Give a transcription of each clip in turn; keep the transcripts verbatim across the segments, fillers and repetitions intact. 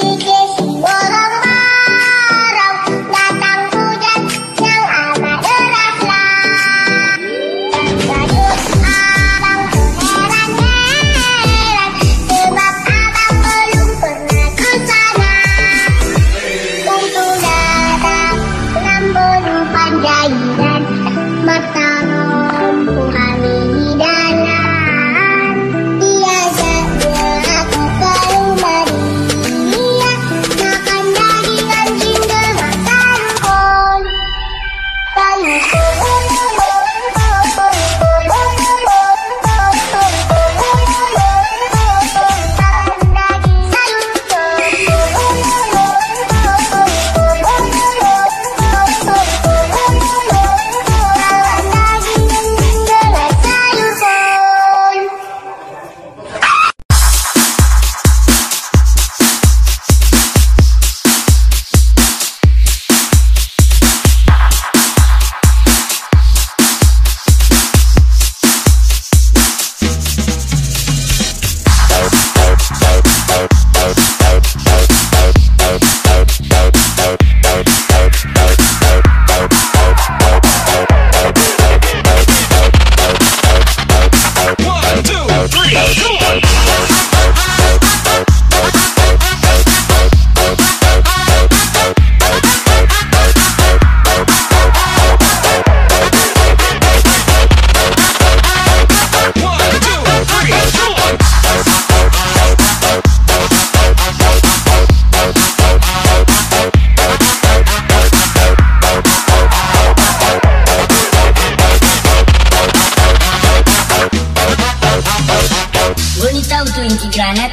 Granat,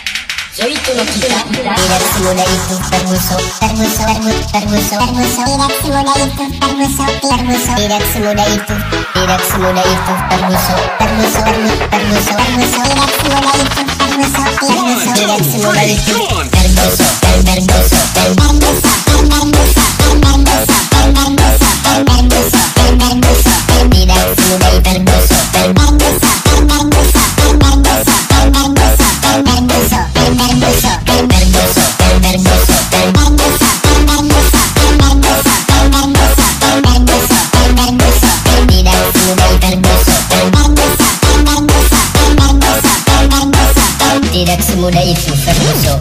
so itu loh kita. Tidak semudah itu terbusuk, terbusuk, terbusuk, terbusuk, terbusuk. Tidak semudah itu terbusuk, terbusuk. Tidak semudah itu, tidak semudah itu terbusuk, terbusuk, terbusuk, terbusuk, terbusuk. Tidak semudah itu terbusuk, terbusuk. Tidak semudah itu terbusuk, terbusuk, terbusuk, terbusuk, terbusuk, terbusuk, terbusuk, terbusuk, terbusuk. Tidak semudah itu terbusuk, terbusuk. Tidak semudah itu terbusuk.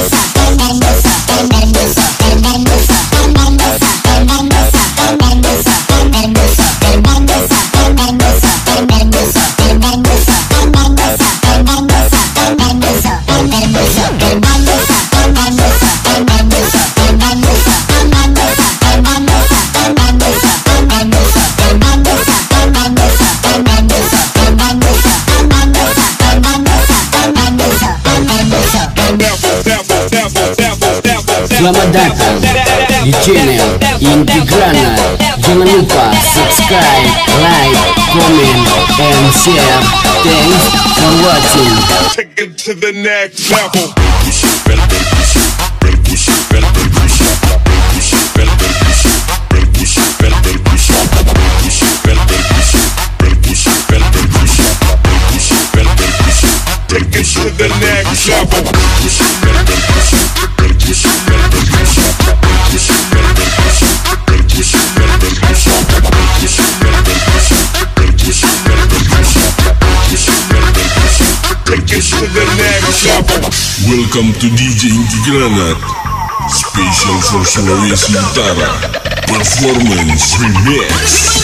Selamat datang di channel Inti Granat. Jangan lupa subscribe, like, comment, and share. Thanks for watching. Take it to the next level. Take it to the next level. To the next level. Welcome to D J Inti Granat, special for Sulawesi Utara, performance remix.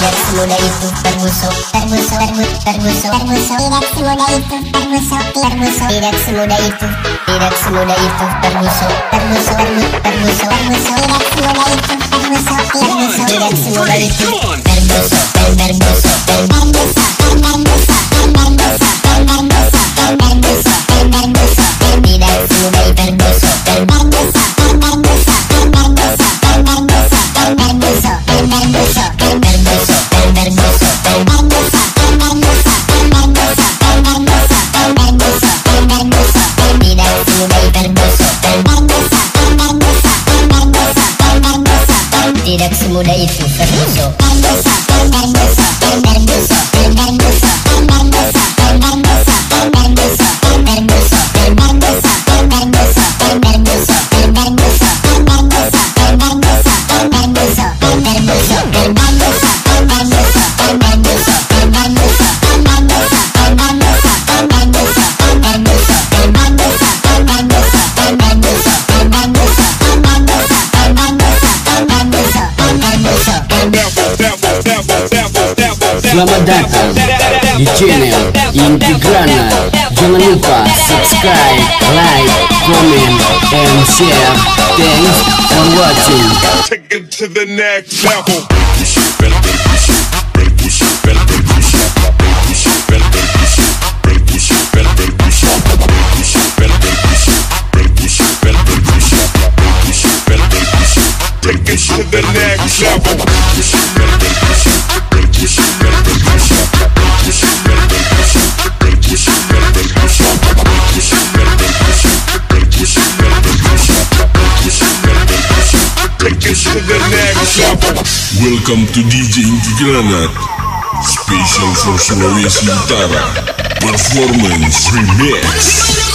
Tidak semudah itu tergusuk, tergusuk, tergusuk, tergusuk, tergusuk. Tidak semudah itu tergusuk, tergusuk. Tidak semudah itu, tidak semudah itu tergusuk, tergusuk, tergusuk, tergusuk, tergusuk. Tidak semudah itu tergusuk, tergusuk. Tidak semudah itu tergusuk, tergusuk, tergusuk, tergusuk, tergusuk, tergusuk, tergusuk, tergusuk, tergusuk. Tidak semudah itu tergusuk, tergusuk, tergusuk, tergusuk, tergusuk, tergusuk, tergusuk, tergusuk, tergusuk. Tidak semudah itu tergusuk. Selamat datang di channel Inti Granat. Jangan lupa subscribe, like, comment, and share. Thanks for watching. Take it to the next level. Take it to the next level. Welcome to D J Inti Granat, special for Sulawesi Utara, performance remix.